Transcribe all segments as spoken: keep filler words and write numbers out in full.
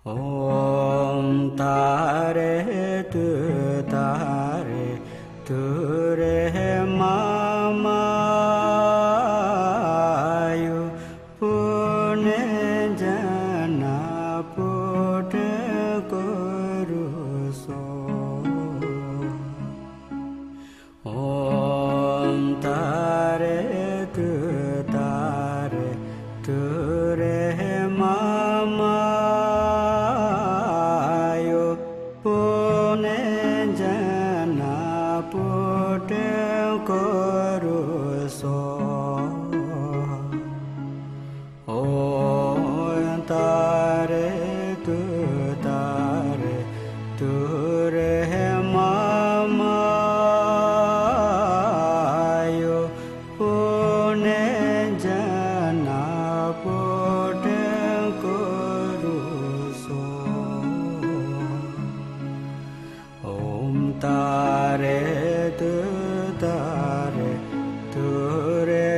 ॐ तारे तु तारे तु रे मामायु पुण्य जना पुट करू सो ॐ तारे तु तारे तु रे मामायु पुण्य जना पुट करू सो ॐ तारे तु तारे तु रे मामायु पुण्य जना पुट करू सो ॐ तारे तु तारे तु रे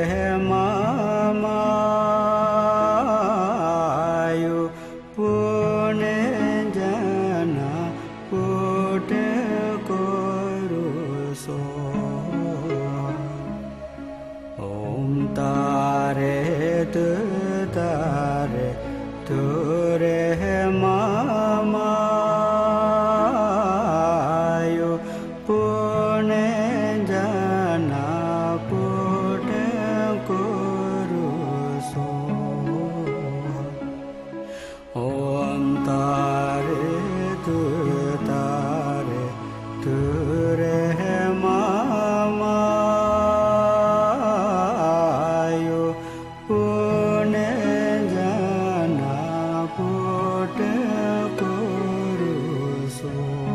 मामायु पुण्य जना पुट करू सो ॐ तारे तु तारे तु रे मामायु पुण्य जना पुट करू सो ॐ तारे तु तारे तु रे मामायु पुण्य जना पुट करू सो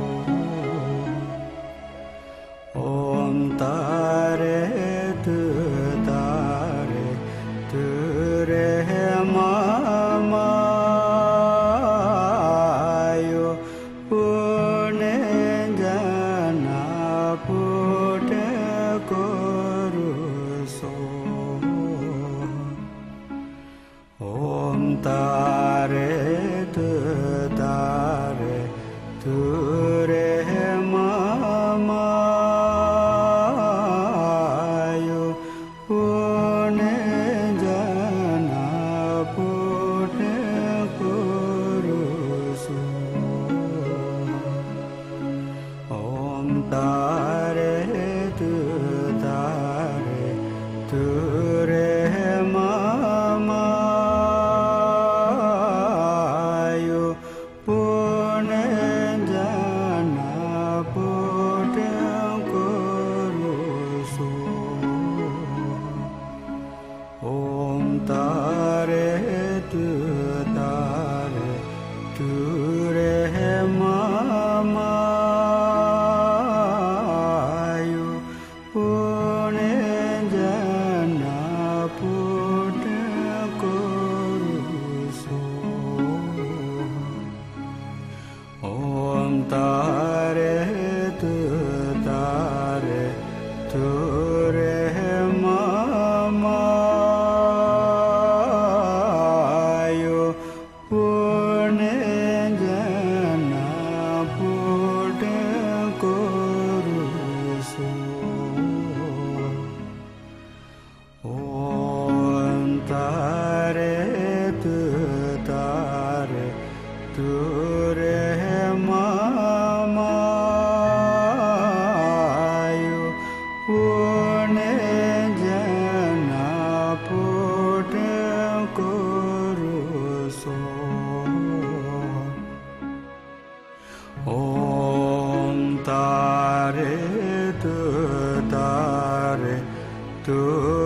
ॐ तारे तु तारे तु रे मामायु पुण्य जना पुट करू सो ॐ तारे तु तारे तु रे मामायु पुण्य जना पुट करू सो ॐ तारे तु तारे तु रे मामायु पुण्य जना पुट करू सो ॐ तारे तु तारे तु रे मामायु पुण्य जना पुट करू सो ॐ तारे तु तारे तु रे मामायु पुण्य जना पुट करू सो ॐ तारे तु तारे तु रे मामायु पुण्य जना पुट करू सो ॐ तारे तु तारे तु